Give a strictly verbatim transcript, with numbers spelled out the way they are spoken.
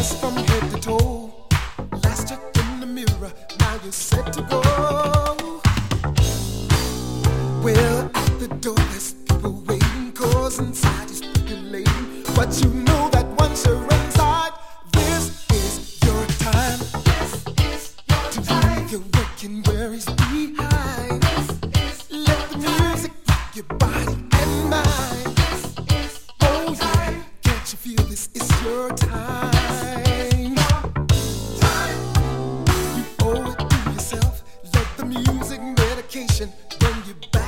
from head to toe. Last check in the mirror, now you're set to go. Well, at the door there's people waiting, cause inside you're speculating. But you know that once you're inside, this is your time. This is your to time. Do your work and worries behind. This is Let the music rock your body and mind. This is oh yeah, can't you feel this is your time? Time. You owe it to yourself. Let the music medication bring you back.